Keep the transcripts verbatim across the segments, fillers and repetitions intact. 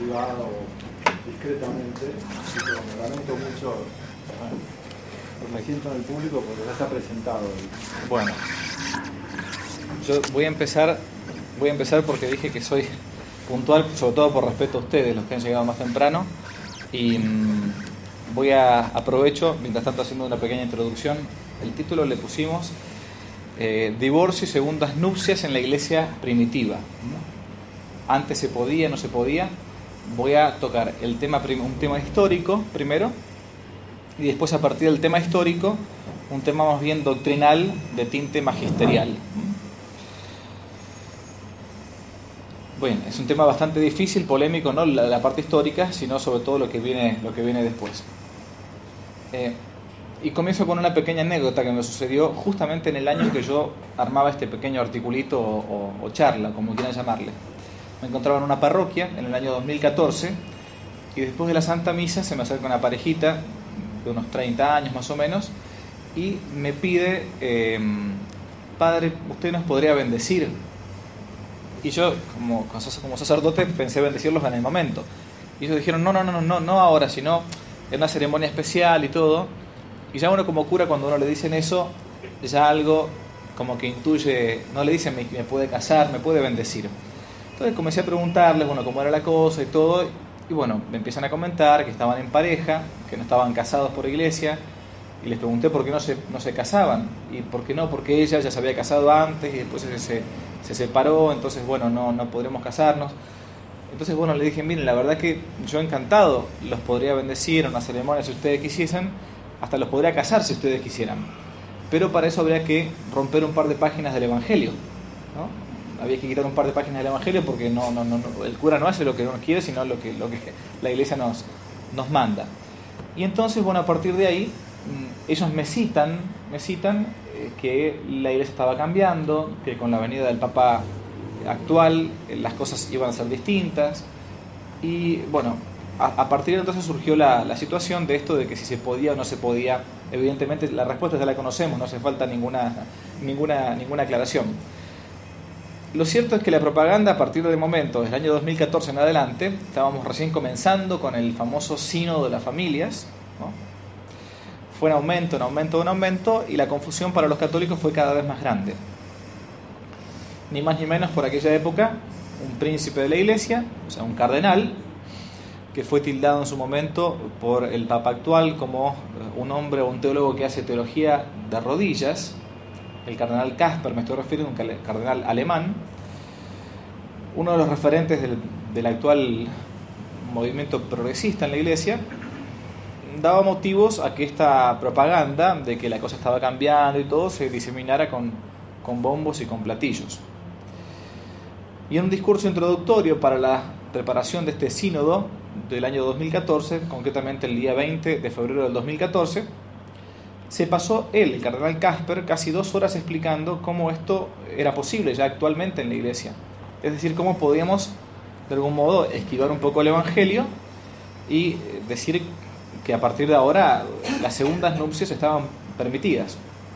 privado o discretamente, así que me lamento mucho, bueno, me siento en el público porque ya está presentado. Bueno, yo voy a empezar, voy a empezar porque dije que soy puntual, sobre todo por respeto a ustedes, los que han llegado más temprano, y mmm, voy a aprovecho, mientras tanto haciendo una pequeña introducción. El título le pusimos eh, Divorcio y segundas nupcias en la iglesia primitiva. Antes se podía, no se podía. Voy a tocar el tema un tema histórico primero, y después, a partir del tema histórico, un tema más bien doctrinal de tinte magisterial. Bueno, es un tema bastante difícil, polémico, no la, la parte histórica, sino sobre todo lo que viene, lo que viene después. Eh, y comienzo con una pequeña anécdota que me sucedió justamente en el año que yo armaba este pequeño articulito o, o, o charla, como quieran llamarle. Me encontraba en una parroquia en el año dos mil catorce, y después de la Santa Misa se me acerca una parejita de unos treinta años más o menos, y me pide, eh, padre, ¿usted nos podría bendecir? Y yo, como, como sacerdote, pensé bendecirlos en el momento. Y ellos dijeron, no, no, no, no, no ahora, sino en una ceremonia especial y todo. Y ya uno como cura, cuando uno le dicen eso, ya algo como que intuye, no le dicen, me, me puede casar, me puede bendecir. Entonces comencé a preguntarles, bueno, cómo era la cosa y todo. Y bueno, me empiezan a comentar que estaban en pareja, que no estaban casados por iglesia. Y les pregunté por qué no se, no se casaban. Y por qué no, porque ella ya se había casado antes y después se, se, se separó, entonces bueno, no, no podremos casarnos. Entonces bueno, le dije, miren, la verdad que yo encantado los podría bendecir en una ceremonia si ustedes quisiesen, hasta los podría casar si ustedes quisieran. Pero para eso habría que romper un par de páginas del Evangelio, ¿no? Había que quitar un par de páginas del Evangelio porque no, no, no, no, el cura no hace lo que uno quiere, sino lo que, lo que la iglesia nos, nos manda. Y entonces, bueno, a partir de ahí, ellos me citan, me citan eh, que la iglesia estaba cambiando, que con la venida del Papa actual eh, las cosas iban a ser distintas. Y bueno, a, a partir de entonces surgió la, la situación de esto de que si se podía o no se podía. Evidentemente la respuesta ya la conocemos, no hace falta ninguna, ninguna, ninguna aclaración. Lo cierto es que la propaganda, a partir del momento, del año dos mil catorce en adelante, estábamos recién comenzando con el famoso sínodo de las familias, ¿no? Fue en aumento, en aumento, en aumento, y la confusión para los católicos fue cada vez más grande. Ni más ni menos, por aquella época, un príncipe de la iglesia, o sea, un cardenal, que fue tildado en su momento por el Papa actual como un hombre o un teólogo que hace teología de rodillas, el cardenal Kasper, me estoy refiriendo a un cardenal alemán, uno de los referentes del, del actual movimiento progresista en la iglesia, daba motivos a que esta propaganda de que la cosa estaba cambiando y todo se diseminara con, con bombos y con platillos. Y en un discurso introductorio para la preparación de este sínodo del año dos mil catorce, concretamente el día veinte de febrero del dos mil catorce, se pasó él, el cardenal Kasper, casi dos horas explicando cómo esto era posible ya actualmente en la iglesia. Es decir, cómo podíamos de algún modo esquivar un poco el evangelio y decir que a partir de ahora las segundas nupcias estaban permitidas.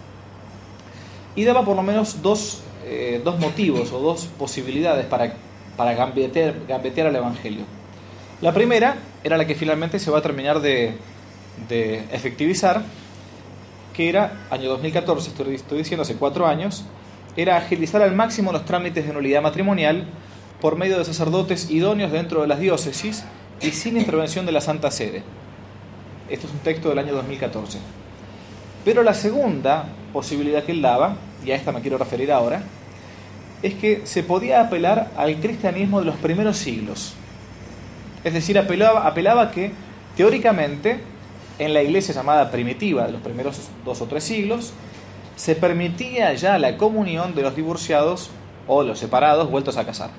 Y daba por lo menos dos, eh, dos motivos o dos posibilidades para, para gambetear, gambetear al evangelio. La primera era la que finalmente se va a terminar de, de efectivizar, que era, año dos mil catorce, estoy, estoy diciendo hace cuatro años, era agilizar al máximo los trámites de nulidad matrimonial por medio de sacerdotes idóneos dentro de las diócesis y sin intervención de la Santa Sede. Esto es un texto del año dos mil catorce. Pero la segunda posibilidad que él daba, y a esta me quiero referir ahora, es que se podía apelar al cristianismo de los primeros siglos. Es decir, apelaba, apelaba que, teóricamente, en la iglesia llamada primitiva de los primeros dos o tres siglos, se permitía ya la comunión de los divorciados o los separados vueltos a casar.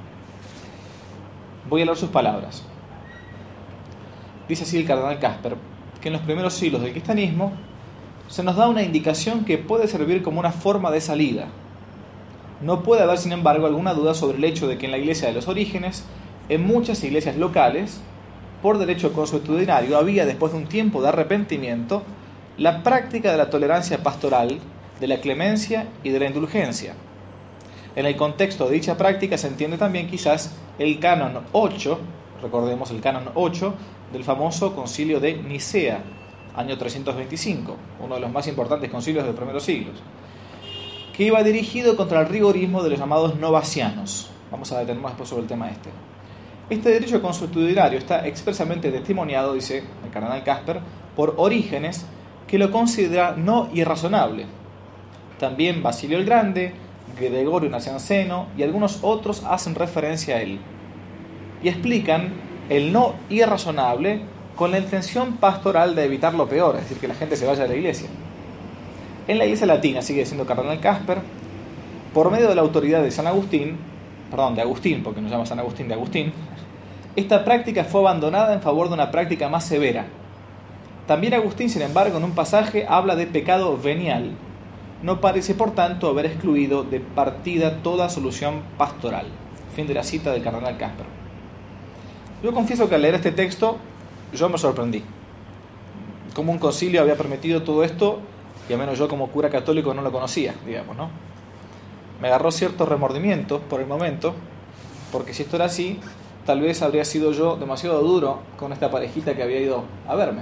Voy a leer sus palabras. Dice así el cardenal Kasper, que en los primeros siglos del cristianismo se nos da una indicación que puede servir como una forma de salida. No puede haber, sin embargo, alguna duda sobre el hecho de que en la iglesia de los orígenes, en muchas iglesias locales, por derecho consuetudinario, había, después de un tiempo de arrepentimiento, la práctica de la tolerancia pastoral, de la clemencia y de la indulgencia. En el contexto de dicha práctica se entiende también quizás el canon ocho, recordemos el canon ocho del famoso concilio de Nicea, año trescientos veinticinco, uno de los más importantes concilios de los primeros siglos, que iba dirigido contra el rigorismo de los llamados novacianos. Vamos a detenernos después sobre el tema este. Este derecho consuetudinario está expresamente testimoniado, dice el cardenal Casper, por Orígenes, que lo considera no irrazonable. También Basilio el Grande, Gregorio Nacianceno y algunos otros hacen referencia a él y explican el no irrazonable con la intención pastoral de evitar lo peor, es decir, que la gente se vaya de la iglesia. En la iglesia latina, sigue diciendo cardenal Casper, por medio de la autoridad de San Agustín, perdón, de Agustín, porque no se llama San Agustín, de Agustín, esta práctica fue abandonada en favor de una práctica más severa. También Agustín, sin embargo, en un pasaje habla de pecado venial. No parece, por tanto, haber excluido de partida toda solución pastoral. Fin de la cita del cardenal Casper. Yo confieso que al leer este texto, yo me sorprendí. Como un concilio había permitido todo esto, y al menos yo como cura católico no lo conocía, digamos, ¿no? Me agarró cierto remordimiento por el momento, porque si esto era así, tal vez habría sido yo demasiado duro con esta parejita que había ido a verme.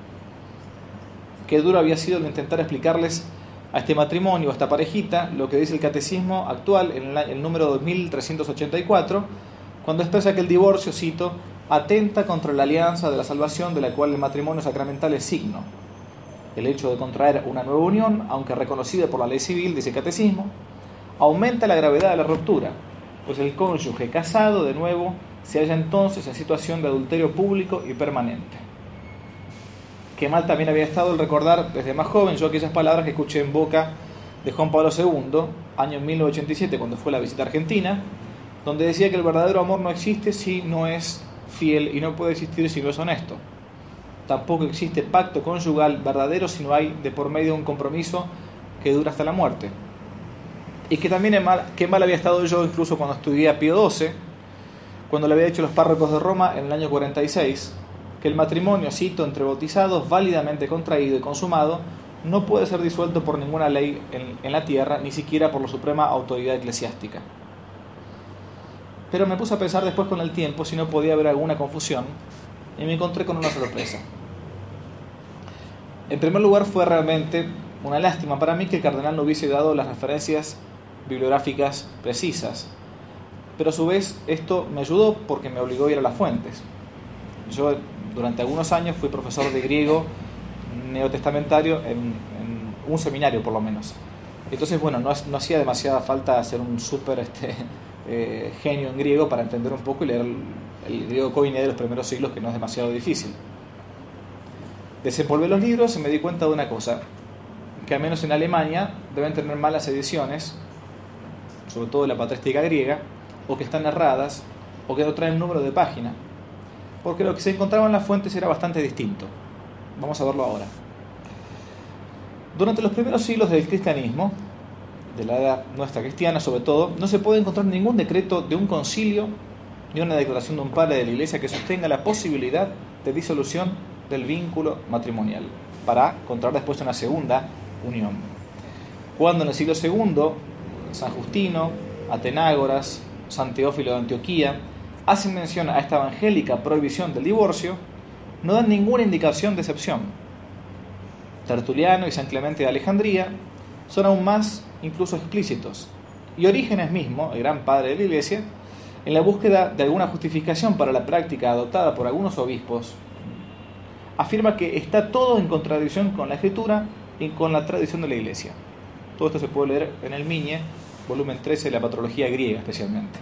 Qué duro había sido el intentar explicarles a este matrimonio, a esta parejita, lo que dice el catecismo actual en el número dos mil trescientos ochenta y cuatro, cuando expresa que el divorcio, cito, atenta contra la alianza de la salvación de la cual el matrimonio sacramental es signo. El hecho de contraer una nueva unión, aunque reconocida por la ley civil, dice el catecismo, aumenta la gravedad de la ruptura, pues el cónyuge casado de nuevo se halla entonces en situación de adulterio público y permanente. Qué mal también había estado el recordar desde más joven yo aquellas palabras que escuché en boca de Juan Pablo segundo, año mil novecientos ochenta y siete, cuando fue la visita a Argentina, donde decía que el verdadero amor no existe si no es fiel y no puede existir si no es honesto. Tampoco existe pacto conyugal verdadero si no hay de por medio un compromiso que dura hasta la muerte. Y que también es mal, qué mal había estado yo incluso cuando estudié a Pío doce, cuando le había dicho a los párrocos de Roma en el año cuarenta y seis, que el matrimonio, cito, entre bautizados, válidamente contraído y consumado, no puede ser disuelto por ninguna ley en, en la tierra, ni siquiera por la suprema autoridad eclesiástica. Pero me puse a pensar después con el tiempo si no podía haber alguna confusión, y me encontré con una sorpresa. En primer lugar, fue realmente una lástima para mí que el cardenal no hubiese dado las referencias bibliográficas precisas, pero a su vez esto me ayudó porque me obligó a ir a las fuentes. Yo durante algunos años fui profesor de griego neotestamentario en, en un seminario por lo menos. Entonces, bueno, no, no hacía demasiada falta ser un súper este, eh, genio en griego para entender un poco y leer el, el griego koiné de los primeros siglos, que no es demasiado difícil. Desempolvé los libros y me di cuenta de una cosa, que al menos en Alemania deben tener malas ediciones, sobre todo de la patrística griega, o que están erradas, o que no traen número de página, porque lo que se encontraba en las fuentes era bastante distinto. Vamos a verlo ahora. Durante los primeros siglos del cristianismo, de la edad nuestra cristiana sobre todo, no se puede encontrar ningún decreto de un concilio ni una declaración de un padre de la iglesia que sostenga la posibilidad de disolución del vínculo matrimonial para contraer después una segunda unión. Cuando en el siglo segundo, San Justino, Atenágoras, San Teófilo de Antioquía hacen mención a esta evangélica prohibición del divorcio, no dan ninguna indicación de excepción. Tertuliano y San Clemente de Alejandría son aún más incluso explícitos, y Orígenes mismo, el gran padre de la Iglesia, en la búsqueda de alguna justificación para la práctica adoptada por algunos obispos, afirma que está todo en contradicción con la Escritura y con la tradición de la Iglesia. Todo esto se puede leer en el Migne, volumen trece de la Patrología griega especialmente.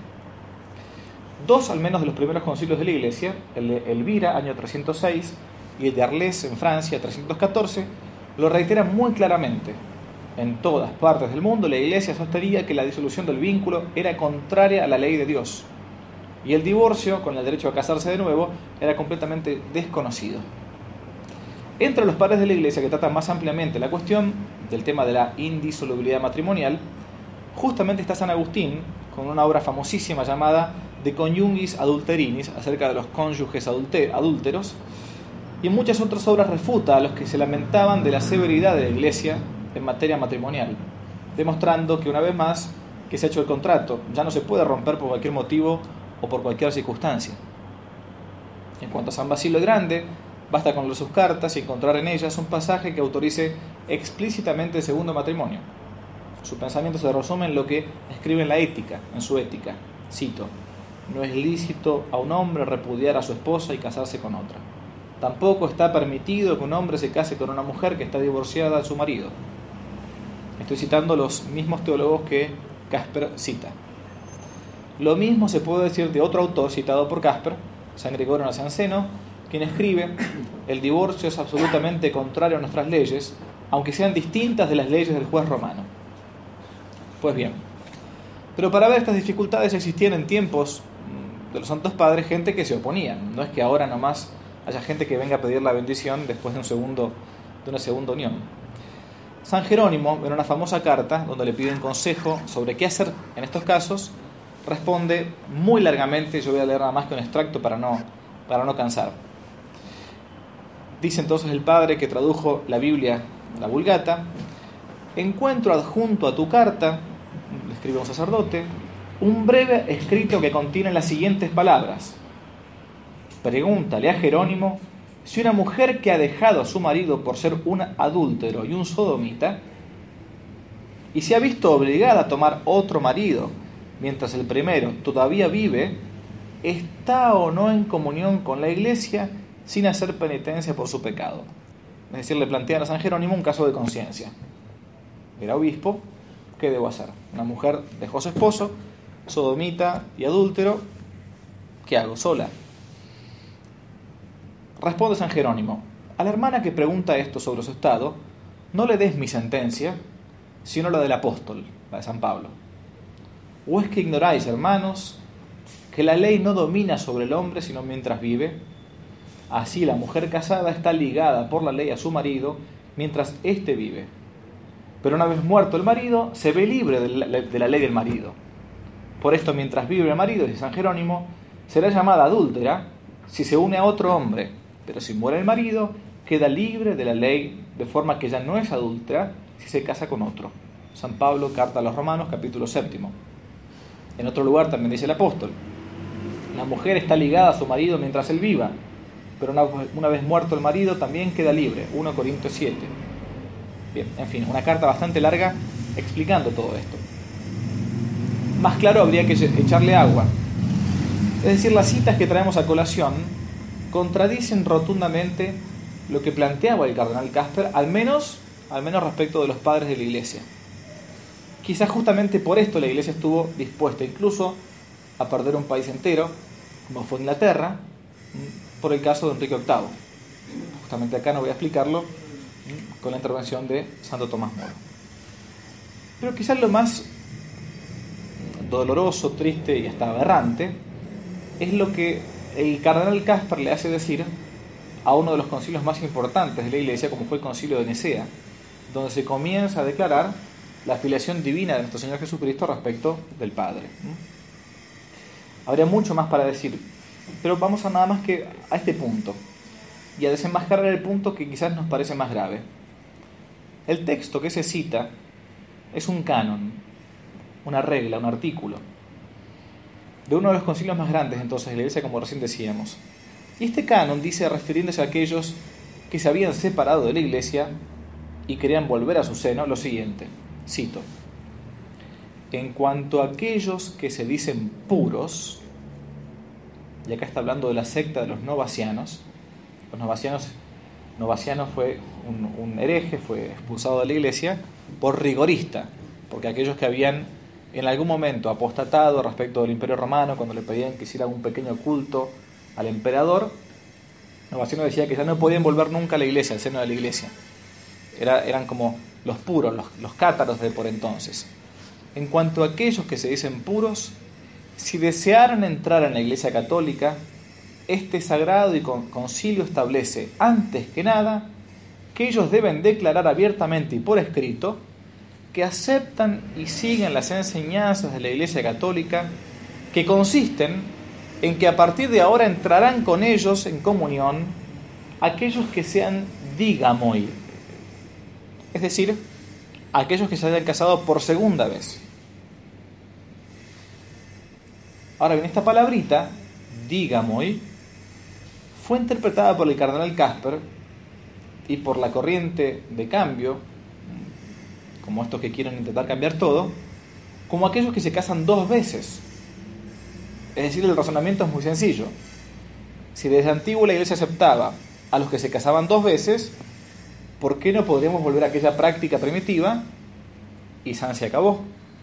Dos al menos de los primeros concilios de la Iglesia, el de Elvira, año trescientos seis, y el de Arles en Francia, trescientos catorce, lo reiteran muy claramente. En todas partes del mundo la Iglesia sostenía que la disolución del vínculo era contraria a la ley de Dios, y el divorcio, con el derecho a casarse de nuevo, era completamente desconocido. Entre los padres de la Iglesia que tratan más ampliamente la cuestión del tema de la indisolubilidad matrimonial, justamente está San Agustín, con una obra famosísima llamada De Coniugis Adulterinis, acerca de los cónyuges adúlteros, y muchas otras obras refuta a los que se lamentaban de la severidad de la Iglesia en materia matrimonial, demostrando que una vez más que se ha hecho el contrato ya no se puede romper por cualquier motivo o por cualquier circunstancia. En cuanto a San Basilio el Grande, basta con leer sus cartas y encontrar en ellas un pasaje que autorice explícitamente el segundo matrimonio. Su pensamiento se resume en lo que escribe en la Ética, en su Ética. Cito: no es lícito a un hombre repudiar a su esposa y casarse con otra. Tampoco está permitido que un hombre se case con una mujer que está divorciada de su marido. Estoy citando los mismos teólogos que Casper cita. Lo mismo se puede decir de otro autor citado por Casper, San Gregorio Nacianceno, quien escribe: el divorcio es absolutamente contrario a nuestras leyes, aunque sean distintas de las leyes del juez romano. Pues bien, pero para ver estas dificultades existían en tiempos de los Santos Padres gente que se oponía. No es que ahora nomás haya gente que venga a pedir la bendición después de, un segundo, de una segunda unión. San Jerónimo, en una famosa carta donde le piden consejo sobre qué hacer en estos casos, responde muy largamente. Yo voy a leer nada más que un extracto para no, para no cansar. Dice entonces el padre que tradujo la Biblia, la Vulgata: encuentro adjunto a tu carta, le escribe un sacerdote, un breve escrito que contiene las siguientes palabras: pregúntale a Jerónimo si una mujer que ha dejado a su marido por ser un adúltero y un sodomita, y se ha visto obligada a tomar otro marido mientras el primero todavía vive, está o no en comunión con la Iglesia sin hacer penitencia por su pecado. Es decir, le plantean a San Jerónimo un caso de conciencia. Era obispo, ¿qué debo hacer? Una mujer dejó a su esposo, sodomita y adúltero, ¿qué hago? Sola. Responde San Jerónimo: a la hermana que pregunta esto sobre su estado, no le des mi sentencia, sino la del apóstol, la de San Pablo. ¿O es que ignoráis, hermanos, que la ley no domina sobre el hombre sino mientras vive? Así la mujer casada está ligada por la ley a su marido mientras éste vive. Pero una vez muerto el marido, se ve libre de la, de la ley del marido. Por esto, mientras vive el marido, dice San Jerónimo, será llamada adúltera si se une a otro hombre, pero si muere el marido, queda libre de la ley, de forma que ya no es adúltera si se casa con otro. San Pablo, Carta a los Romanos, capítulo séptimo. En otro lugar también dice el apóstol: la mujer está ligada a su marido mientras él viva, pero una, una vez muerto el marido también queda libre. primera Corintios siete. Bien, en fin, una carta bastante larga explicando todo esto. Más claro habría que echarle agua. Es decir, las citas que traemos a colación contradicen rotundamente lo que planteaba el cardenal Casper, al menos, al menos respecto de los padres de la Iglesia. Quizás justamente por esto la Iglesia estuvo dispuesta incluso a perder un país entero, como fue Inglaterra, por el caso de Enrique octavo. Justamente acá no voy a explicarlo con la intervención de Santo Tomás Moro. Pero quizás lo más doloroso, triste y hasta aberrante es lo que el cardenal Casper le hace decir a uno de los concilios más importantes de la Iglesia, como fue el concilio de Nicea, donde se comienza a declarar la filiación divina de nuestro Señor Jesucristo respecto del Padre. Habría mucho más para decir, pero vamos a nada más que a este punto y a desenmascarar el punto que quizás nos parece más grave. El texto que se cita es un canon, una regla, un artículo de uno de los concilios más grandes entonces de la Iglesia, como recién decíamos. Y este canon dice, refiriéndose a aquellos que se habían separado de la Iglesia y querían volver a su seno, lo siguiente, cito: en cuanto a aquellos que se dicen puros, y acá está hablando de la secta de los novacianos. Los novacianos, novaciano fue un, un hereje, fue expulsado de la Iglesia por rigorista, porque aquellos que habían en algún momento apostatado respecto del Imperio Romano, cuando le pedían que hiciera un pequeño culto al emperador, Novaciano decía que ya no podían volver nunca a la Iglesia, al seno de la Iglesia. Era, eran como los puros, los, los cátaros de por entonces. En cuanto a aquellos que se dicen puros, si desearan entrar en la Iglesia Católica, este sagrado y concilio establece, antes que nada, que ellos deben declarar abiertamente y por escrito que aceptan y siguen las enseñanzas de la Iglesia Católica, que consisten en que a partir de ahora entrarán con ellos en comunión aquellos que sean digamoi, es decir, aquellos que se hayan casado por segunda vez. Ahora bien, esta palabrita, digamoi, fue interpretada por el cardenal Casper y por la corriente de cambio, como estos que quieren intentar cambiar todo, como aquellos que se casan dos veces. Es decir, el razonamiento es muy sencillo. Si desde antiguo la Iglesia aceptaba a los que se casaban dos veces, ¿por qué no podríamos volver a aquella práctica primitiva? Y San se acabó.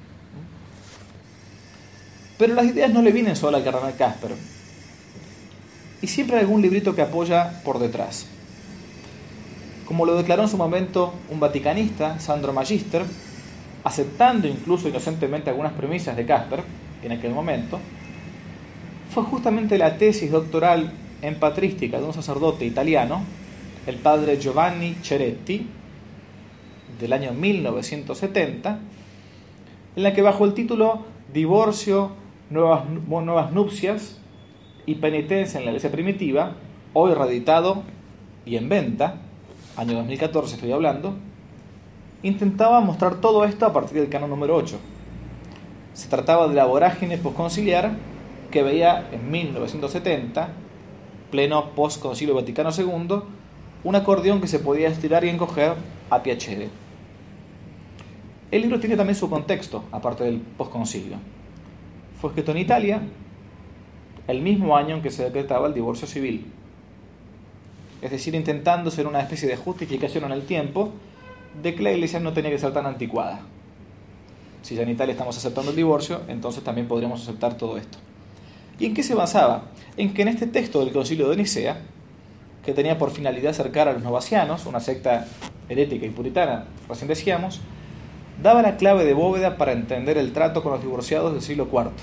Pero las ideas no le vienen solo al cardenal Casper. Y siempre hay algún librito que apoya por detrás. Como lo declaró en su momento un vaticanista, Sandro Magister, aceptando incluso inocentemente algunas premisas de Casper en aquel momento, fue justamente la tesis doctoral en patrística de un sacerdote italiano, el padre Giovanni Ceretti, del año mil novecientos setenta, en la que bajo el título Divorcio, nuevas, nuevas nupcias y penitencia en la Iglesia primitiva, hoy reeditado y en venta, año dos mil catorce estoy hablando, intentaba mostrar todo esto a partir del canon número ocho. Se trataba de la vorágine posconciliar que veía en mil novecientos setenta, pleno postconcilio Vaticano segundo, un acordeón que se podía estirar y encoger a piacere. El libro tiene también su contexto, aparte del postconcilio. Fue escrito en Italia el mismo año en que se decretaba el divorcio civil. Es decir, intentando ser una especie de justificación en el tiempo de que la Iglesia no tenía que ser tan anticuada. Si ya en Italia estamos aceptando el divorcio, entonces también podríamos aceptar todo esto. ¿Y en qué se basaba? En que en este texto del Concilio de Nicea, que tenía por finalidad acercar a los novacianos, una secta herética y puritana, recién decíamos, daba la clave de bóveda para entender el trato con los divorciados del siglo cuarto.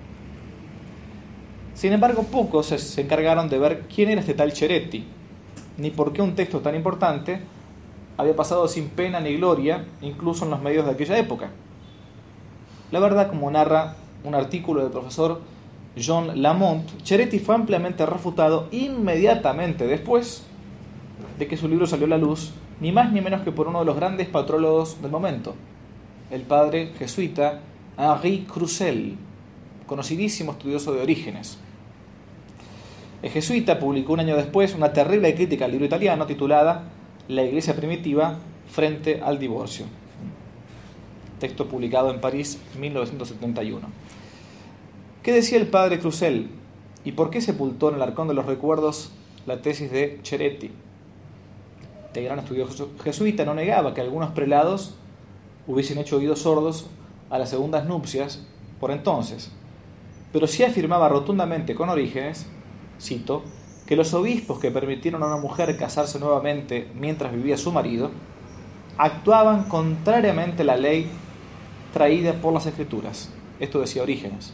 Sin embargo, pocos se encargaron de ver quién era este tal Ceretti, ni por qué un texto tan importante había pasado sin pena ni gloria, incluso en los medios de aquella época. La verdad, como narra un artículo del profesor John Lamont, Ceretti fue ampliamente refutado inmediatamente después de que su libro salió a la luz, ni más ni menos que por uno de los grandes patrólogos del momento, el padre jesuita Henri Croussel, conocidísimo estudioso de Orígenes. El jesuita publicó un año después una terrible crítica al libro italiano titulada La Iglesia primitiva frente al divorcio, texto publicado en París en mil novecientos setenta y uno. ¿Qué decía el padre Croussel? ¿Y por qué sepultó en el arcón de los recuerdos la tesis de Ceretti? El gran estudioso jesuita no negaba que algunos prelados hubiesen hecho oídos sordos a las segundas nupcias por entonces, pero sí afirmaba rotundamente con Orígenes, cito, que los obispos que permitieron a una mujer casarse nuevamente mientras vivía su marido actuaban contrariamente a la ley traída por las Escrituras. Esto decía Orígenes.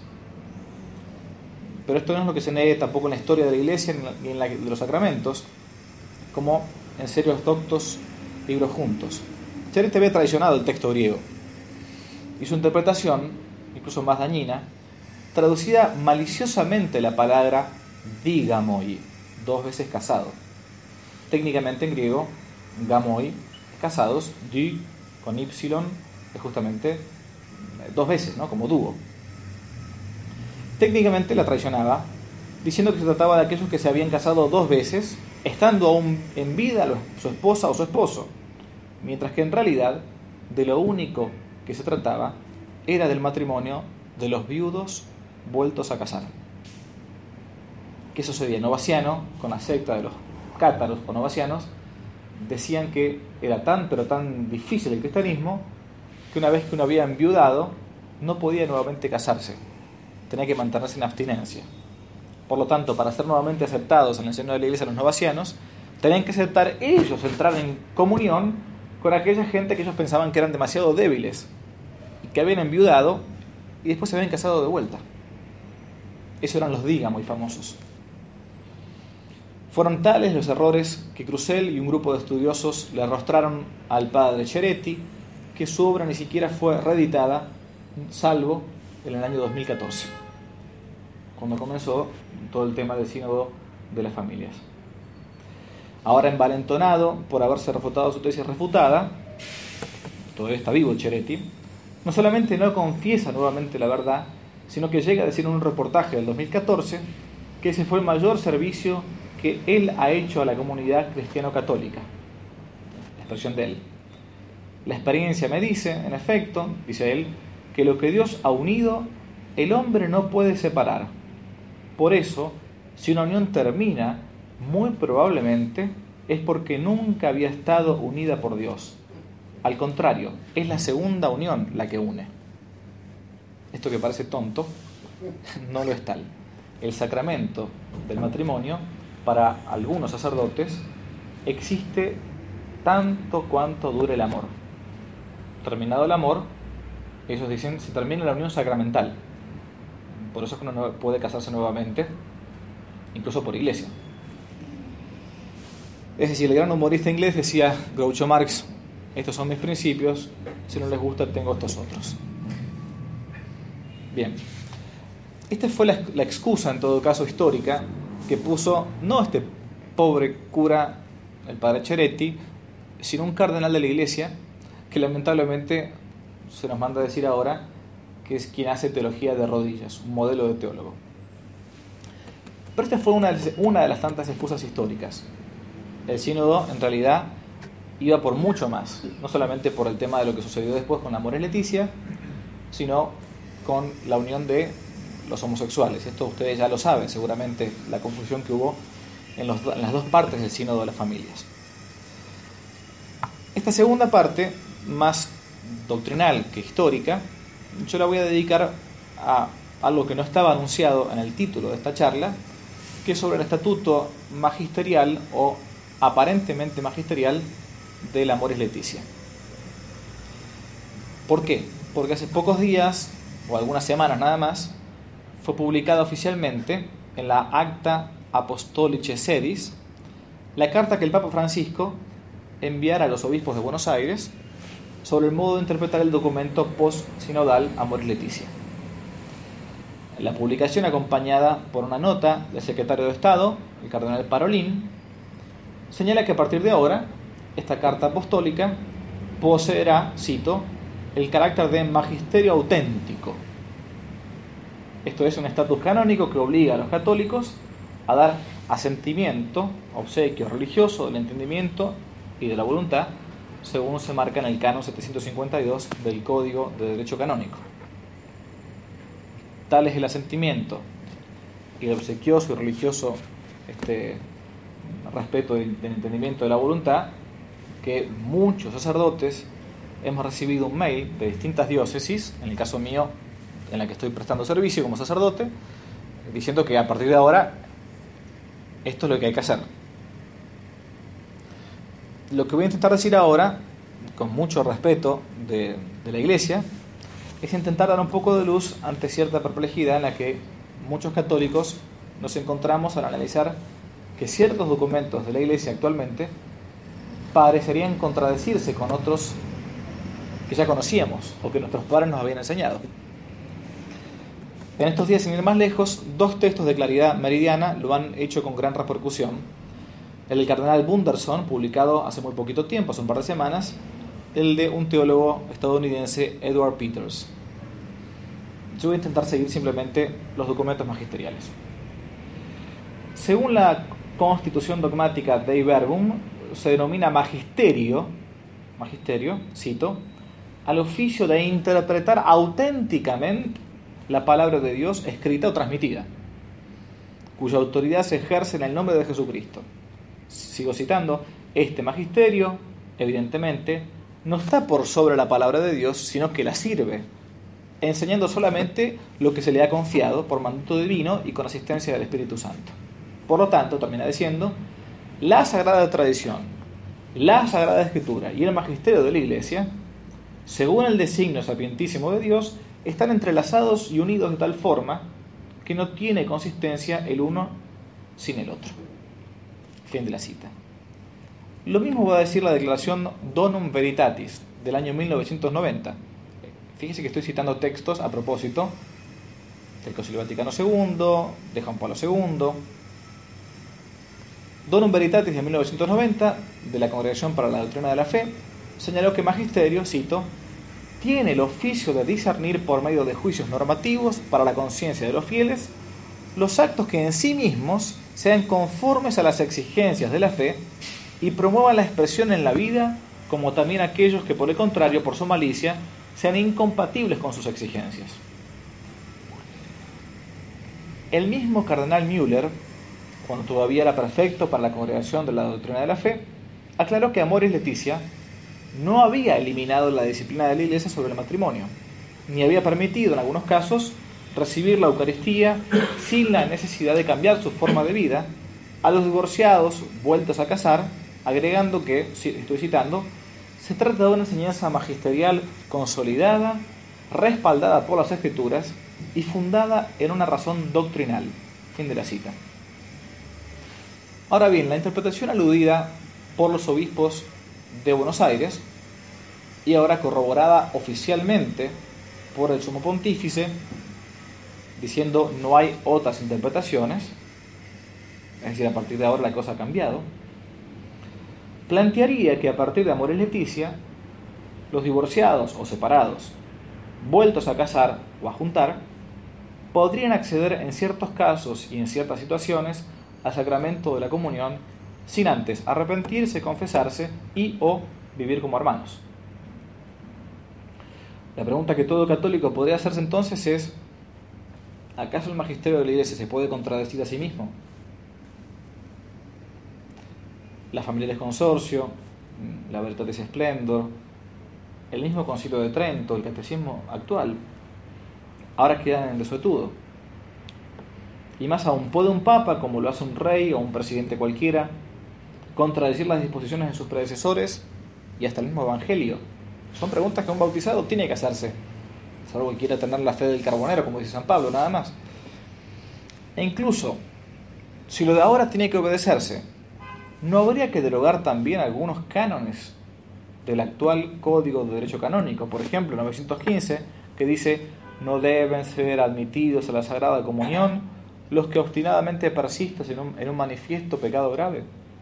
Pero esto no es lo que se niega tampoco en la historia de la Iglesia ni en la de los sacramentos, como en Serios Doctos, libros juntos. Ceretti había traicionado el texto griego y su interpretación, incluso más dañina, traducida maliciosamente la palabra digamoi, dos veces casado. Técnicamente en griego, gamoi, casados, di con y, es justamente dos veces, ¿no? Como dúo. Técnicamente la traicionaba, diciendo que se trataba de aquellos que se habían casado dos veces, estando aún en vida su esposa o su esposo, mientras que en realidad de lo único que se trataba era del matrimonio de los viudos vueltos a casar. ¿Qué sucedía? Novaciano, con la secta de los cátaros o novacianos, decían que era tan pero tan difícil el cristianismo que una vez que uno había enviudado no podía nuevamente casarse, tenía que mantenerse en abstinencia. Por lo tanto, para ser nuevamente aceptados en el seno de la iglesia los novacianos, tenían que aceptar ellos entrar en comunión con aquella gente que ellos pensaban que eran demasiado débiles y que habían enviudado y después se habían casado de vuelta. Esos eran los diga muy famosos. Fueron tales los errores que Croussel y un grupo de estudiosos le arrostraron al padre Ceretti que su obra ni siquiera fue reeditada, salvo en el año dos mil catorce, cuando comenzó todo el tema del sínodo de las familias. Ahora envalentonado por haberse refutado su tesis refutada, todavía está vivo Ceretti, no solamente no confiesa nuevamente la verdad, sino que llega a decir en un reportaje del dos mil catorce que ese fue el mayor servicio que que Él ha hecho a la comunidad cristiano-católica. La expresión de Él. La experiencia me dice, en efecto, dice Él, que lo que Dios ha unido, el hombre no puede separar. Por eso, si una unión termina, muy probablemente es porque nunca había estado unida por Dios. Al contrario, es la segunda unión la que une. Esto que parece tonto, no lo es tal. El sacramento del matrimonio, para algunos sacerdotes, existe tanto cuanto dure el amor. Terminado el amor, ellos dicen, se termina la unión sacramental. Por eso es que uno no puede casarse nuevamente, incluso por iglesia. Es decir, el gran humorista inglés decía, Groucho Marx, estos son mis principios, si no les gusta tengo estos otros. Bien, esta fue la, la excusa, en todo caso histórica, que puso no este pobre cura, el padre Cheretti, sino un cardenal de la iglesia, que lamentablemente se nos manda a decir ahora que es quien hace teología de rodillas, un modelo de teólogo. Pero esta fue una de, una de las tantas excusas históricas. El sínodo, en realidad, iba por mucho más, no solamente por el tema de lo que sucedió después con Amoris Laetitia, sino con la unión de los homosexuales. Esto ustedes ya lo saben, seguramente, la confusión que hubo en, los, en las dos partes del sínodo de las familias. Esta segunda parte, más doctrinal que histórica, yo la voy a dedicar a algo que no estaba anunciado en el título de esta charla, que es sobre el estatuto magisterial o aparentemente magisterial del Amoris Laetitia. ¿Por qué? Porque hace pocos días, o algunas semanas nada más, fue publicada oficialmente en la Acta Apostolicae Sedis la carta que el Papa Francisco enviara a los obispos de Buenos Aires sobre el modo de interpretar el documento post-sinodal Amoris Laetitia. La publicación, acompañada por una nota del secretario de Estado, el cardenal Parolin, señala que a partir de ahora esta carta apostólica poseerá, cito, el carácter de magisterio auténtico. Esto es un estatus canónico que obliga a los católicos a dar asentimiento, obsequio religioso del entendimiento y de la voluntad, según se marca en el canon setecientos cincuenta y dos del Código de Derecho Canónico. Tal es el asentimiento y el obsequioso y religioso este, respeto del entendimiento de la voluntad, que muchos sacerdotes hemos recibido un mail de distintas diócesis, en el caso mío, en la que estoy prestando servicio como sacerdote, diciendo que a partir de ahora esto es lo que hay que hacer. Lo que voy a intentar decir ahora, con mucho respeto de, de la Iglesia, es intentar dar un poco de luz ante cierta perplejidad en la que muchos católicos nos encontramos al analizar que ciertos documentos de la Iglesia actualmente parecerían contradecirse con otros que ya conocíamos o que nuestros padres nos habían enseñado. En estos días, sin ir más lejos, dos textos de claridad meridiana lo han hecho con gran repercusión. El del cardenal Bunderson, publicado hace muy poquito tiempo, hace un par de semanas, el de un teólogo estadounidense, Edward Peters. Yo voy a intentar seguir simplemente los documentos magisteriales. Según la Constitución Dogmática Dei Verbum, se denomina magisterio, magisterio, cito, al oficio de interpretar auténticamente la palabra de Dios escrita o transmitida, cuya autoridad se ejerce en el nombre de Jesucristo. Sigo citando, este magisterio, evidentemente, no está por sobre la palabra de Dios, sino que la sirve, enseñando solamente lo que se le ha confiado por mandato divino y con asistencia del Espíritu Santo. Por lo tanto, termina diciendo, la Sagrada Tradición, la Sagrada Escritura y el magisterio de la Iglesia, según el designio sapientísimo de Dios, están entrelazados y unidos de tal forma que no tiene consistencia el uno sin el otro. Fin de la cita. Lo mismo va a decir la declaración Donum Veritatis del año mil novecientos noventa. Fíjese que estoy citando textos a propósito del Concilio Vaticano segundo, de Juan Pablo segundo. Donum Veritatis de mil novecientos noventa, de la Congregación para la Doctrina de la Fe, señaló que magisterio, cito, tiene el oficio de discernir por medio de juicios normativos para la conciencia de los fieles los actos que en sí mismos sean conformes a las exigencias de la fe y promuevan la expresión en la vida, como también aquellos que, por el contrario, por su malicia, sean incompatibles con sus exigencias. El mismo cardenal Müller, cuando todavía era prefecto para la Congregación de la Doctrina de la Fe, aclaró que Amoris Laetitia no había eliminado la disciplina de la Iglesia sobre el matrimonio, ni había permitido, en algunos casos, recibir la Eucaristía sin la necesidad de cambiar su forma de vida a los divorciados vueltos a casar, agregando que, estoy citando, se trata de una enseñanza magisterial consolidada, respaldada por las Escrituras y fundada en una razón doctrinal. Fin de la cita. Ahora bien, la interpretación aludida por los obispos de Buenos Aires y ahora corroborada oficialmente por el Sumo Pontífice, diciendo no hay otras interpretaciones, es decir, a partir de ahora la cosa ha cambiado, plantearía que a partir de Amoris Laetitia, los divorciados o separados, vueltos a casar o a juntar, podrían acceder en ciertos casos y en ciertas situaciones al sacramento de la comunión sin antes arrepentirse, confesarse y o vivir como hermanos. La pregunta que todo católico podría hacerse entonces es: ¿acaso el magisterio de la Iglesia se puede contradecir a sí mismo? La Familiares Consortio, la Veritatis Splendor, el mismo Concilio de Trento, el Catecismo actual, ahora quedan en desuetudo. Y más aún, ¿puede un papa, como lo hace un rey o un presidente cualquiera, contradecir las disposiciones de sus predecesores y hasta el mismo Evangelio? Son preguntas que un bautizado tiene que hacerse, salvo que quiera tener la fe del carbonero, como dice San Pablo, nada más. E incluso, si lo de ahora tiene que obedecerse, ¿no habría que derogar también algunos cánones del actual Código de Derecho Canónico? Por ejemplo, novecientos quince, que dice: no deben ser admitidos a la Sagrada Comunión los que obstinadamente persisten en un, en un manifiesto pecado grave.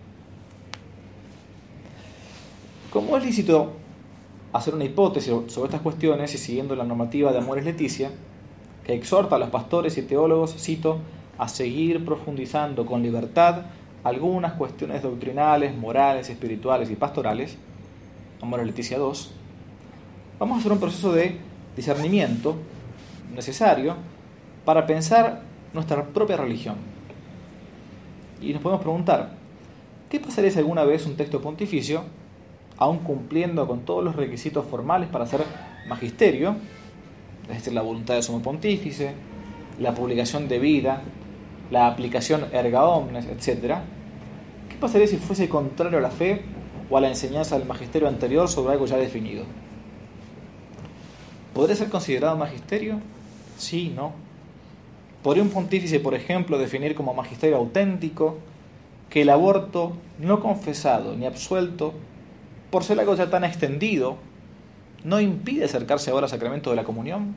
Como es lícito hacer una hipótesis sobre estas cuestiones y siguiendo la normativa de Amoris Laetitia, que exhorta a los pastores y teólogos, cito, a seguir profundizando con libertad algunas cuestiones doctrinales, morales, espirituales y pastorales, Amoris Laetitia dos, vamos a hacer un proceso de discernimiento necesario para pensar nuestra propia religión. Y nos podemos preguntar, ¿qué pasaría si alguna vez un texto pontificio, aun cumpliendo con todos los requisitos formales para ser magisterio, es decir, la voluntad del Sumo Pontífice, la publicación debida, la aplicación erga omnes, etcétera, ¿qué pasaría si fuese contrario a la fe o a la enseñanza del magisterio anterior sobre algo ya definido? ¿Podría ser considerado magisterio? Sí, no. ¿Podría un pontífice, por ejemplo, definir como magisterio auténtico que el aborto no confesado ni absuelto, por ser algo ya tan extendido, no impide acercarse ahora al sacramento de la comunión?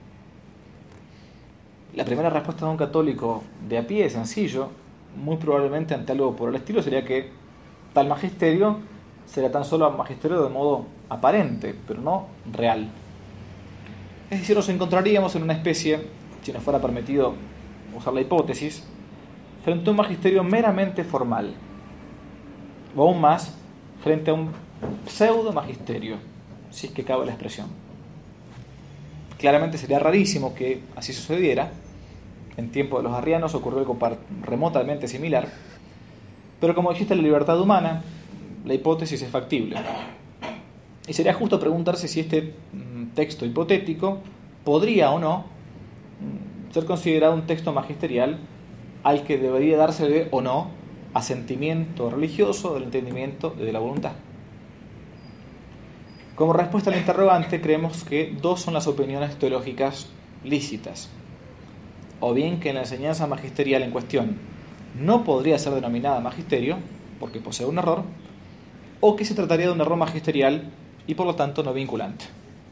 La primera respuesta de un católico de a pie, sencillo, muy probablemente ante algo por el estilo, sería que tal magisterio será tan solo magisterio de modo aparente, pero no real. Es decir, nos encontraríamos en una especie, si nos fuera permitido usar la hipótesis, frente a un magisterio meramente formal, o aún más, frente a un pseudo magisterio, si es que cabe la expresión. Claramente sería rarísimo que así sucediera. En tiempo de los arrianos ocurrió algo remotamente similar, pero como existe la libertad humana, la hipótesis es factible. Y sería justo preguntarse si este texto hipotético podría o no ser considerado un texto magisterial al que debería dársele o no asentimiento religioso del entendimiento y de la voluntad. Como respuesta al interrogante, creemos que dos son las opiniones teológicas lícitas. O bien que la enseñanza magisterial en cuestión no podría ser denominada magisterio, porque posee un error, o que se trataría de un error magisterial y por lo tanto no vinculante.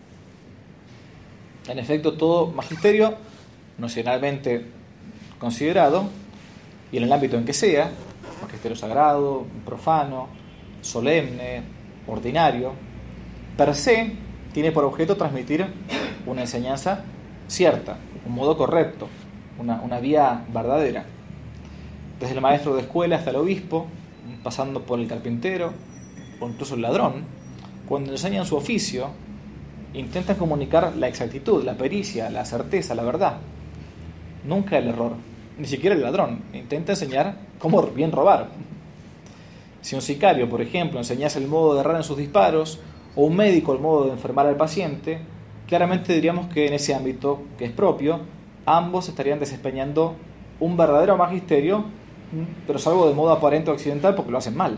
En efecto, todo magisterio nocionalmente considerado, y en el ámbito en que sea, magisterio sagrado, profano, solemne, ordinario, per se tiene por objeto transmitir una enseñanza cierta, un modo correcto, una, una vía verdadera. desde el maestro de escuela hasta el obispo, pasando por el carpintero o incluso el ladrón, cuando enseñan su oficio, intentan comunicar la exactitud, la pericia, la certeza, la verdad. Nunca el error, ni siquiera el ladrón. Intenta enseñar cómo bien robar. Si un sicario, por ejemplo, enseñase el modo de errar en sus disparos, o un médico el modo de enfermar al paciente, claramente diríamos que en ese ámbito que es propio, ambos estarían desempeñando un verdadero magisterio, pero salvo de modo aparente o accidental porque lo hacen mal.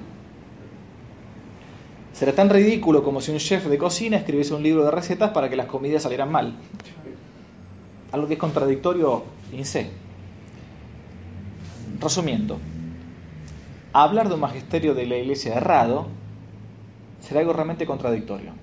Será tan ridículo como si un chef de cocina escribiese un libro de recetas para que las comidas salieran mal. Algo que es contradictorio in se. Resumiendo, hablar de un magisterio de la Iglesia errado será algo realmente contradictorio.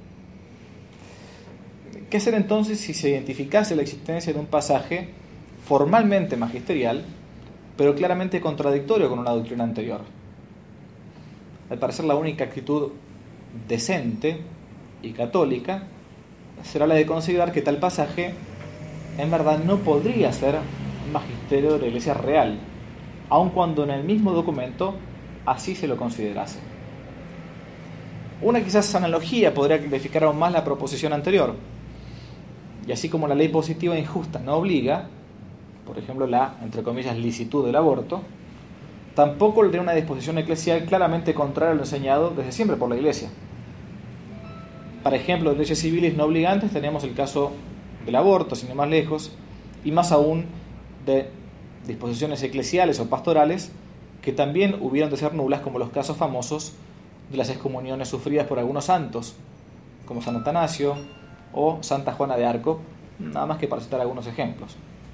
¿Qué hacer entonces si se identificase la existencia de un pasaje formalmente magisterial, pero claramente contradictorio con una doctrina anterior? Al parecer, la única actitud decente y católica será la de considerar que tal pasaje en verdad no podría ser magisterio de la Iglesia real, aun cuando en el mismo documento así se lo considerase. Una quizás analogía podría clarificar aún más la proposición anterior. Y así como la ley positiva e injusta no obliga, por ejemplo, la, entre comillas, licitud del aborto, tampoco le da una disposición eclesial claramente contraria a lo enseñado desde siempre por la Iglesia. Para ejemplo, de leyes civiles no obligantes tenemos el caso del aborto, sin ir más lejos, y más aún de disposiciones eclesiales o pastorales que también hubieron de ser nulas, como los casos famosos de las excomuniones sufridas por algunos santos, como San Atanasio o Santa Juana de Arco, nada más que para citar algunos ejemplos.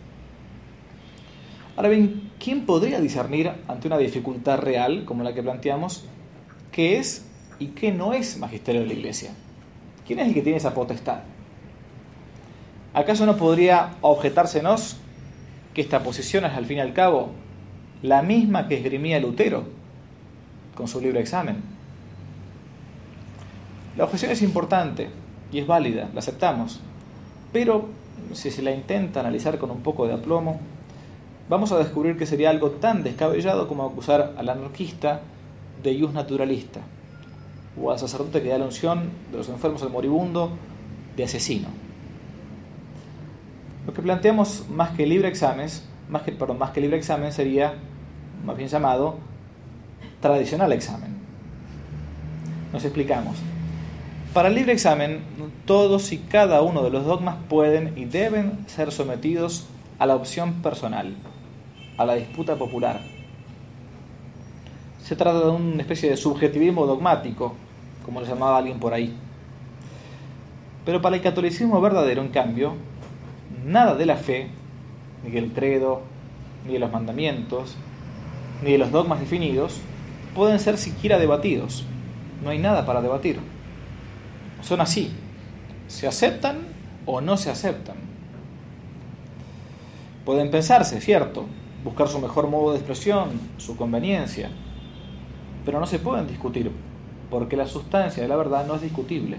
Ahora bien, ¿quién podría discernir ante una dificultad real como la que planteamos qué es y qué no es magisterio de la Iglesia? ¿Quién es el que tiene esa potestad? ¿Acaso no podría objetársenos que esta posición es al fin y al cabo la misma que esgrimía Lutero con su libro Examen? La objeción es importante y es válida, la aceptamos, pero si se la intenta analizar con un poco de aplomo, vamos a descubrir que sería algo tan descabellado como acusar al anarquista de ius naturalista, o al sacerdote que da la unción de los enfermos al moribundo de asesino. Lo que planteamos más que libre examen, más que, perdón, más que libre examen sería más bien llamado tradicional examen. Nos explicamos. Para el libre examen, todos y cada uno de los dogmas pueden y deben ser sometidos a la opción personal, a la disputa popular. Se trata de una especie de subjetivismo dogmático, como lo llamaba alguien por ahí. Pero para el catolicismo verdadero, en cambio, nada de la fe, ni del credo, ni de los mandamientos, ni de los dogmas definidos, pueden ser siquiera debatidos. No hay nada para debatir. Son así. Se aceptan o no se aceptan. Pueden pensarse, cierto, buscar su mejor modo de expresión, su conveniencia, pero no se pueden discutir, porque la sustancia de la verdad no es discutible.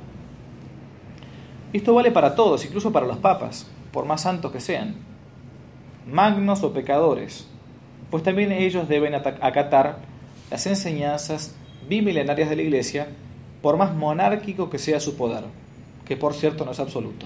Esto vale para todos, incluso para los papas, por más santos que sean, magnos o pecadores, pues también ellos deben acatar las enseñanzas bimilenarias de la Iglesia, por más monárquico que sea su poder, que por cierto no es absoluto.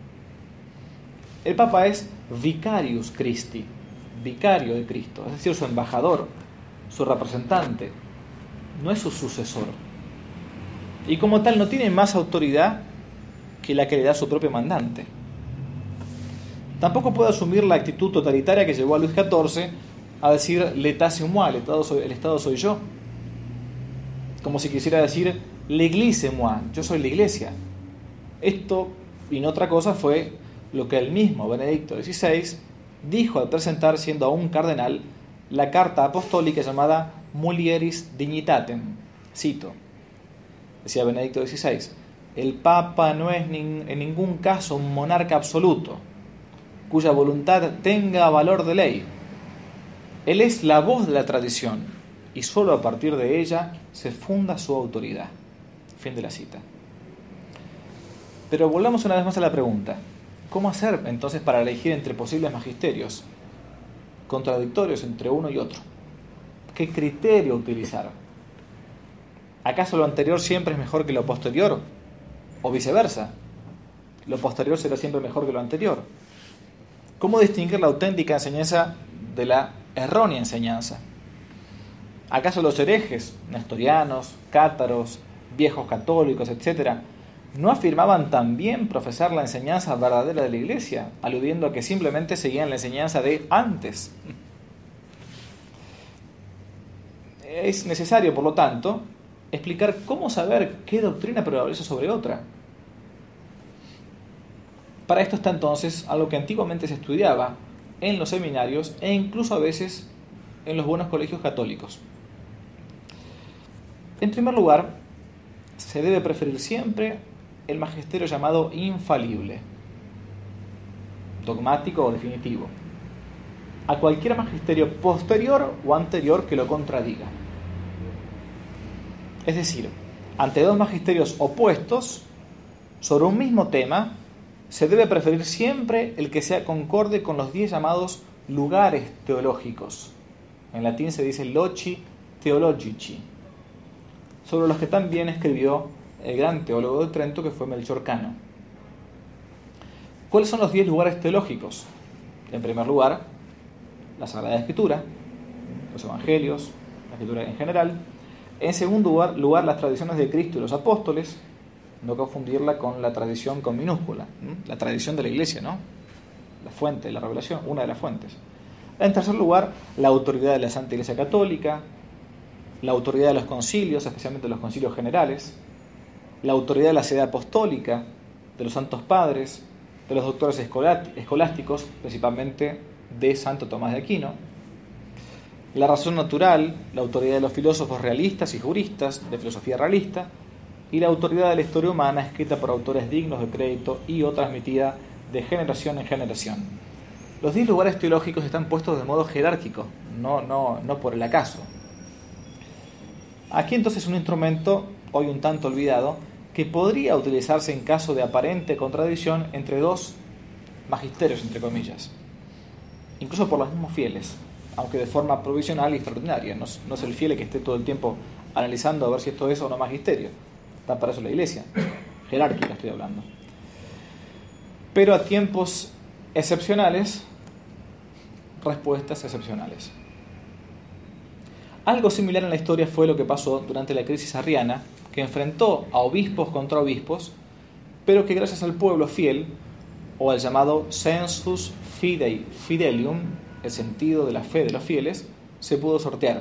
El Papa es vicarius Christi, vicario de Cristo, es decir, su embajador, su representante, no es su sucesor. Y como tal no tiene más autoridad que la que le da su propio mandante. Tampoco puede asumir la actitud totalitaria que llevó a Luis catorce a decir l'état c'est moi, el Estado soy, el Estado soy yo. Como si quisiera decir l'église c'est moi, yo soy la Iglesia. Esto y no otra cosa fue lo que el mismo Benedicto dieciséis dijo al presentar, siendo aún cardenal, la carta apostólica llamada Mulieris Dignitatem. Cito, decía Benedicto dieciséis, el Papa no es en ningún caso un monarca absoluto, cuya voluntad tenga valor de ley. Él es la voz de la tradición, y solo a partir de ella se funda su autoridad. Fin de la cita. Pero volvamos una vez más a la pregunta. ¿Cómo hacer entonces para elegir entre posibles magisterios contradictorios entre uno y otro? qué criterio utilizar. ¿Acaso lo anterior siempre es mejor que lo posterior? ¿O viceversa? ¿Lo posterior será siempre mejor que lo anterior? ¿Cómo distinguir la auténtica enseñanza de la errónea enseñanza? ¿Acaso los herejes, nestorianos, cátaros, viejos católicos, etcétera, no afirmaban también profesar la enseñanza verdadera de la Iglesia, aludiendo a que simplemente seguían la enseñanza de antes? Es necesario, por lo tanto, explicar cómo saber qué doctrina prevalece sobre otra. Para esto está entonces algo que antiguamente se estudiaba en los seminarios e incluso a veces en los buenos colegios católicos. En primer lugar, se debe preferir siempre el magisterio llamado infalible, dogmático o definitivo, a cualquier magisterio posterior o anterior que lo contradiga. Es decir, ante dos magisterios opuestos sobre un mismo tema, se debe preferir siempre el que sea concorde con los diez llamados lugares teológicos. En latín se dice loci theologici, sobre los que también escribió el gran teólogo de Trento, que fue Melchor Cano. ¿Cuáles son los diez lugares teológicos? En primer lugar, la Sagrada Escritura, los Evangelios, la Escritura en general. En segundo lugar, lugar las tradiciones de Cristo y los apóstoles, no confundirla con la tradición con minúscula, ¿sí? La tradición de la Iglesia, ¿no? La fuente de la revelación, una de las fuentes. En tercer lugar, la autoridad de la Santa Iglesia Católica, la autoridad de los concilios, especialmente los concilios generales, la autoridad de la sede apostólica, de los santos padres, de los doctores escolásticos, principalmente de Santo Tomás de Aquino, la razón natural, la autoridad de los filósofos realistas y juristas de filosofía realista, y la autoridad de la historia humana escrita por autores dignos de crédito y o transmitida de generación en generación. Los diez lugares teológicos están puestos de modo jerárquico, no, no, no por el acaso. Aquí entonces un instrumento, hoy un tanto olvidado, que podría utilizarse en caso de aparente contradicción entre dos magisterios, entre comillas, incluso por los mismos fieles, aunque de forma provisional y extraordinaria. No, no es el fiel que esté todo el tiempo analizando a ver si esto es o no magisterio. Está para eso la Iglesia, jerárquica estoy hablando. Pero a tiempos excepcionales, respuestas excepcionales. Algo similar en la historia fue lo que pasó durante la crisis arriana, que enfrentó a obispos contra obispos, pero que gracias al pueblo fiel, o al llamado sensus fidei fidelium, el sentido de la fe de los fieles, se pudo sortear.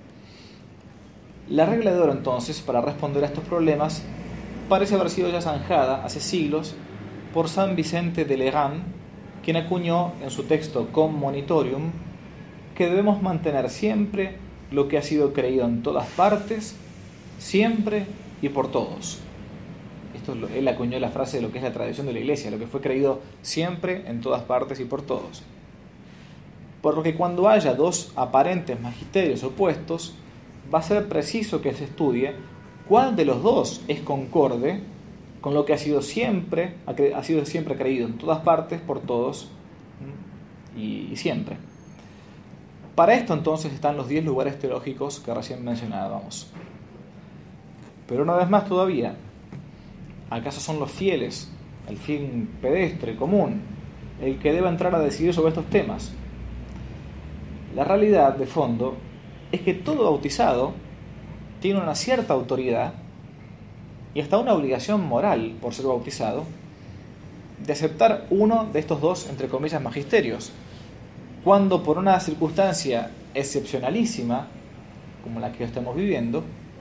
La regla de oro entonces para responder a estos problemas parece haber sido ya zanjada hace siglos por San Vicente de Lerán, quien acuñó en su texto Com Monitorium que debemos mantener siempre lo que ha sido creído en todas partes, siempre y por todos. Esto es lo, él acuñó la frase de lo que es la tradición de la Iglesia, lo que fue creído siempre, en todas partes y por todos. Por lo que cuando haya dos aparentes magisterios opuestos, va a ser preciso que se estudie cuál de los dos es concorde con lo que ha sido siempre, ha sido siempre creído en todas partes, por todos y, y siempre. Para esto entonces están los diez lugares teológicos que recién mencionábamos. Pero una vez más todavía, ¿acaso son los fieles, el fin pedestre, común, el que debe entrar a decidir sobre estos temas? La realidad de fondo es que todo bautizado tiene una cierta autoridad y hasta una obligación moral, por ser bautizado, de aceptar uno de estos dos, entre comillas, magisterios, cuando por una circunstancia excepcionalísima, como la que estamos viviendo,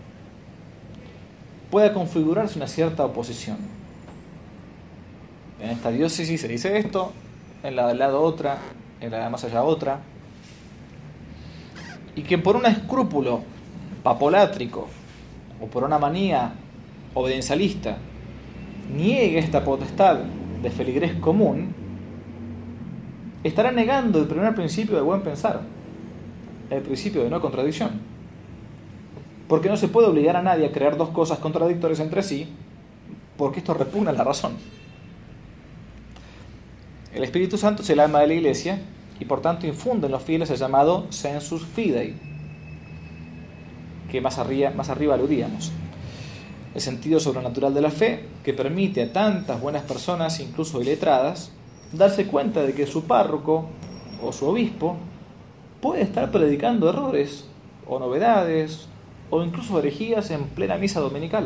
pueda configurarse una cierta oposición. En esta diócesis se dice esto, en la del lado otra, en la de más allá otra, y que por un escrúpulo papolátrico o por una manía obediencialista niegue esta potestad de feligrés común, estará negando el primer principio de buen pensar, el principio de no contradicción. Porque no se puede obligar a nadie a crear dos cosas contradictorias entre sí, porque esto repugna la razón. El Espíritu Santo es el alma de la Iglesia y por tanto infunde en los fieles el llamado sensus fidei. que más arriba, más arriba aludíamos. El sentido sobrenatural de la fe que permite a tantas buenas personas, incluso iletradas, darse cuenta de que su párroco o su obispo puede estar predicando errores o novedades o incluso herejías en plena misa dominical.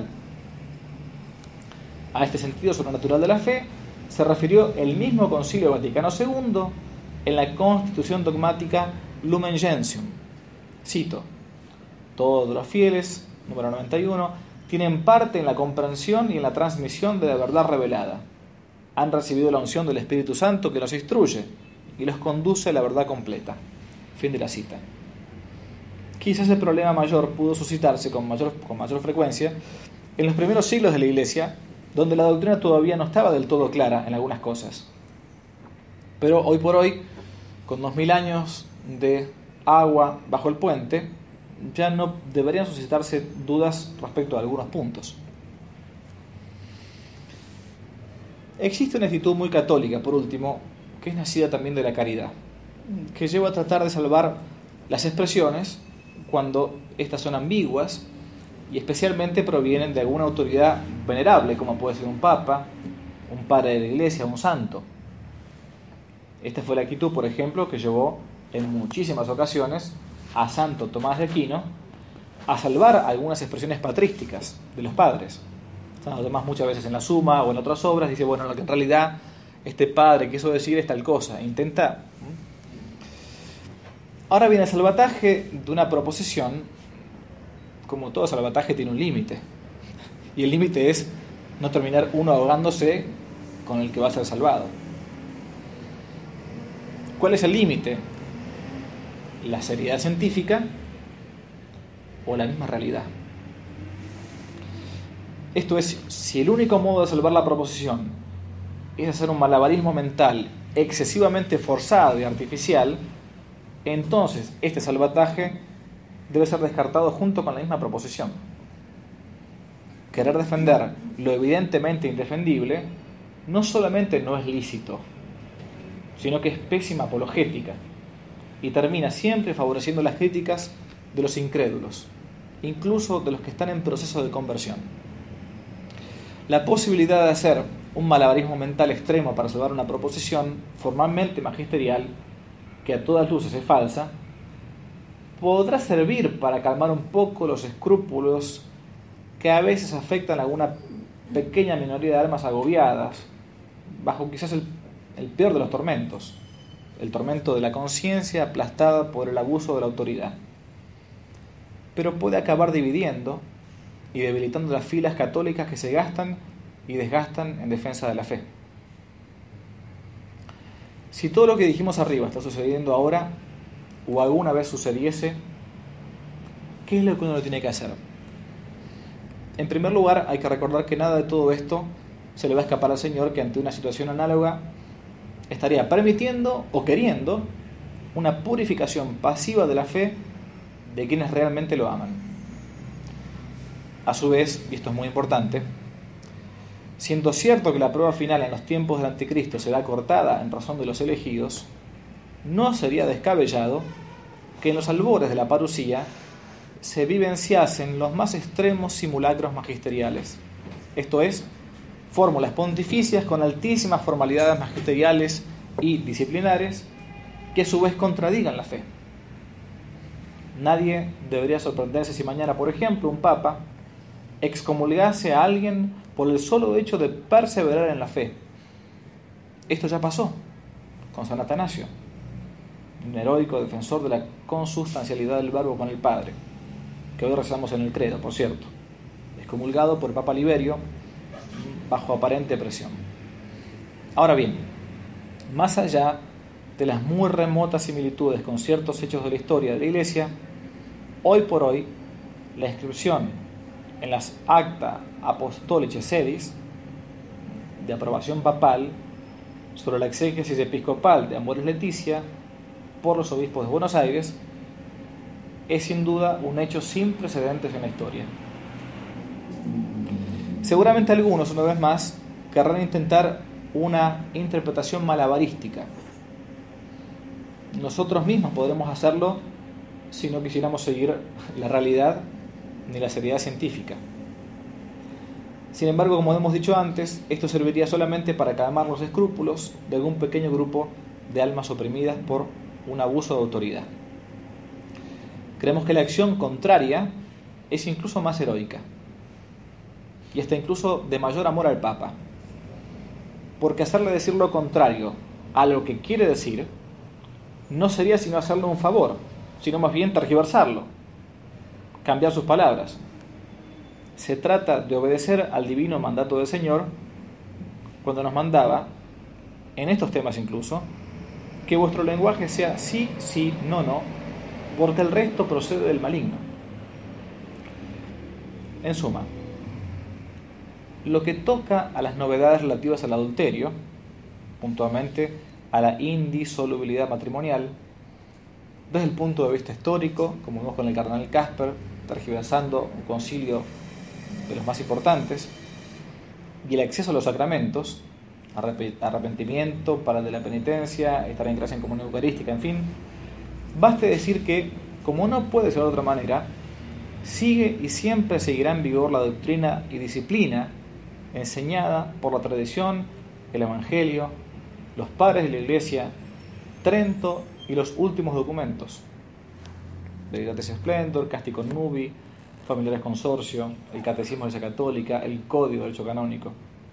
A este sentido sobrenatural de la fe se refirió el mismo Concilio Vaticano segundo en la Constitución Dogmática Lumen Gentium. Cito: todos los fieles, número noventa y uno, tienen parte en la comprensión y en la transmisión de la verdad revelada. Han recibido la unción del Espíritu Santo que los instruye y los conduce a la verdad completa. Fin de la cita. Quizás el problema mayor pudo suscitarse con mayor, con mayor frecuencia en los primeros siglos de la Iglesia, donde la doctrina todavía no estaba del todo clara en algunas cosas. Pero hoy por hoy, con dos mil años de agua bajo el puente, ya no deberían suscitarse dudas respecto a algunos puntos. Existe una actitud muy católica, por último, que es nacida también de la caridad, que lleva a tratar de salvar las expresiones cuando éstas son ambiguas y especialmente provienen de alguna autoridad venerable, como puede ser un papa, un padre de la iglesia, un santo. Esta fue la actitud, por ejemplo, que llevó en muchísimas ocasiones a Santo Tomás de Aquino a salvar algunas expresiones patrísticas de los padres. Santo Tomás muchas veces en la Suma o en otras obras dice, bueno, lo que en realidad este padre quiso decir es tal cosa, intenta. Ahora bien, el salvataje de una proposición, como todo salvataje, tiene un límite, y el límite es no terminar uno ahogándose con el que va a ser salvado. ¿Cuál es el límite? ¿La seriedad científica o la misma realidad? Esto es, si el único modo de salvar la proposición es hacer un malabarismo mental excesivamente forzado y artificial, entonces este salvataje debe ser descartado junto con la misma proposición. Querer defender lo evidentemente indefendible no solamente no es lícito, sino que es pésima apologética y termina siempre favoreciendo las críticas de los incrédulos, incluso de los que están en proceso de conversión. La posibilidad de hacer un malabarismo mental extremo para salvar una proposición formalmente magisterial, que a todas luces es falsa, podrá servir para calmar un poco los escrúpulos que a veces afectan a alguna pequeña minoría de almas agobiadas, bajo quizás el, el peor de los tormentos, el tormento de la conciencia aplastada por el abuso de la autoridad. Pero puede acabar dividiendo y debilitando las filas católicas que se gastan y desgastan en defensa de la fe. Si todo lo que dijimos arriba está sucediendo ahora, o alguna vez sucediese, ¿qué es lo que uno tiene que hacer? En primer lugar, hay que recordar que nada de todo esto se le va a escapar al Señor, que ante una situación análoga estaría permitiendo o queriendo una purificación pasiva de la fe de quienes realmente lo aman. A su vez, y esto es muy importante, siendo cierto que la prueba final en los tiempos del anticristo será cortada en razón de los elegidos, no sería descabellado que en los albores de la parusía se vivenciasen los más extremos simulacros magisteriales, esto es, fórmulas pontificias con altísimas formalidades magisteriales y disciplinares que a su vez contradigan la fe. Nadie debería sorprenderse si mañana, por ejemplo, un papa excomulgase a alguien por el solo hecho de perseverar en la fe. Esto ya pasó con San Atanasio, un heroico defensor de la consustancialidad del Verbo con el Padre, que hoy rezamos en el credo, por cierto, excomulgado por el Papa Liberio bajo aparente presión. Ahora bien, más allá de las muy remotas similitudes con ciertos hechos de la historia de la Iglesia, hoy por hoy la inscripción en las Acta Apostolicae Sedis de aprobación papal sobre la exégesis episcopal de Amoris Laetitia por los obispos de Buenos Aires es sin duda un hecho sin precedentes en la historia. Seguramente algunos, una vez más, querrán intentar una interpretación malabarística. Nosotros mismos podremos hacerlo si no quisiéramos seguir la realidad ni la seriedad científica. Sin embargo, como hemos dicho antes, esto serviría solamente para calmar los escrúpulos de algún pequeño grupo de almas oprimidas por un abuso de autoridad. Creemos que la acción contraria es incluso más heroica y hasta incluso de mayor amor al Papa, porque hacerle decir lo contrario a lo que quiere decir no sería sino hacerle un favor, sino más bien tergiversarlo, cambiar sus palabras. Se trata de obedecer al divino mandato del Señor cuando nos mandaba, en estos temas incluso, que vuestro lenguaje sea sí, sí, no, no, porque el resto procede del maligno. En suma, lo que toca a las novedades relativas al adulterio, puntualmente a la indisolubilidad matrimonial, desde el punto de vista histórico, como vimos con el cardenal Casper, tergiversando un concilio de los más importantes, y el acceso a los sacramentos, arrepentimiento, para de la penitencia, estar en gracia en comunión eucarística, en fin, baste decir que, como no puede ser de otra manera, sigue y siempre seguirá en vigor la doctrina y disciplina enseñada por la tradición, el Evangelio, los padres de la Iglesia, Trento y los últimos documentos, Veritatis Splendor, Casti Connubii, Familiares Consorcio, el Catecismo de la Iglesia Católica, el Código del Derecho Canónico.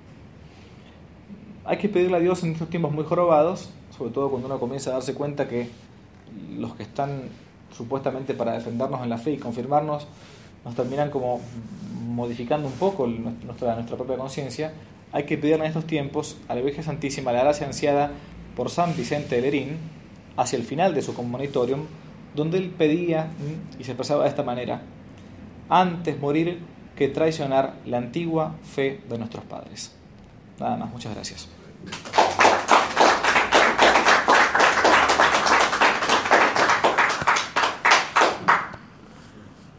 Hay que pedirle a Dios en estos tiempos muy jorobados, sobre todo cuando uno comienza a darse cuenta que los que están supuestamente para defendernos en la fe y confirmarnos nos terminan como modificando un poco nuestra, nuestra propia conciencia. Hay que pedirle en estos tiempos a la Virgen Santísima la gracia ansiada por San Vicente de Lerín hacia el final de su Commonitorium, donde él pedía y se expresaba de esta manera: antes morir que traicionar la antigua fe de nuestros padres. Nada más, muchas gracias.